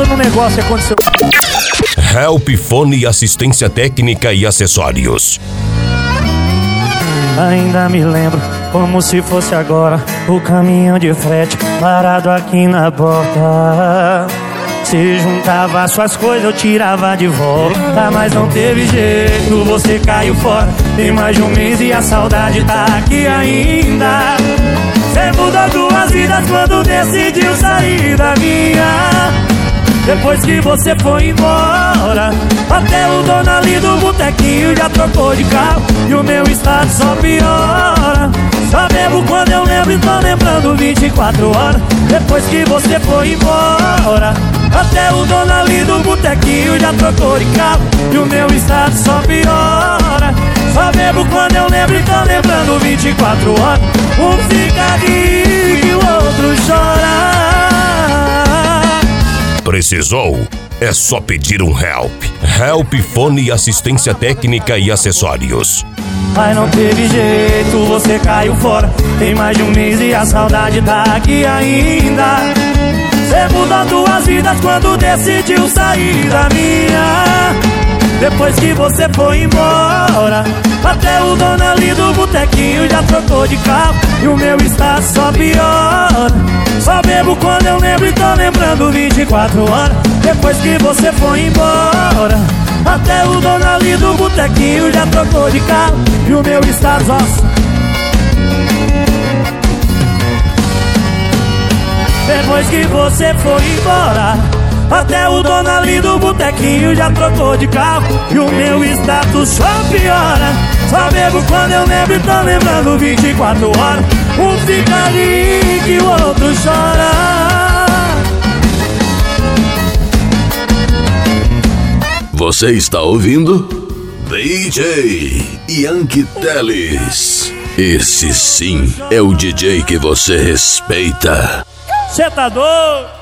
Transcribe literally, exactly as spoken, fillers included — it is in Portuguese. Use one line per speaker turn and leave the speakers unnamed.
cabeça no negócio e aconteceu.
Help Fone, assistência técnica e acessórios.
Ainda me lembro, como se fosse agora, o caminhão de frete parado aqui na porta. Se juntava suas coisas, eu tirava de volta, mas não teve jeito, você caiu fora. Tem mais de um mês e a saudade tá aqui ainda. Você mudou duas vidas quando decidiu sair da minha. Depois que você foi embora, até o dono ali do botequinho já trocou de carro, e o meu estado só piora. Só bebo quando eu lembro e tô lembrando vinte e quatro horas. Depois que você foi embora, até o dono ali do botequinho já trocou de carro, e o meu estado só piora. Só bebo quando eu lembro e tô lembrando vinte e quatro horas. Um fica rico e o outro chora.
Precisou? É só pedir um Help. Help Fone, assistência técnica e acessórios.
Mas não teve jeito, você caiu fora. Tem mais de um mês e a saudade tá aqui ainda. Você mudou duas vidas quando decidiu sair da minha. Depois que você foi embora, até o dono ali do botequinho já trocou de carro, e o meu estado só piora. Só bebo quando eu lembro e tô lembrando vinte e quatro horas. Depois que você foi embora, até o dono ali do botequinho já trocou de carro, e o meu estado só... Depois que você foi embora, até o dono ali do botequinho já trocou de carro, e o meu status só piora. Só bebo quando eu lembro e tô lembrando vinte e quatro horas. Um fica rico e o outro chora.
Você está ouvindo? D J Yankee Teles. Esse sim é o D J que você respeita.
Cê tá doido?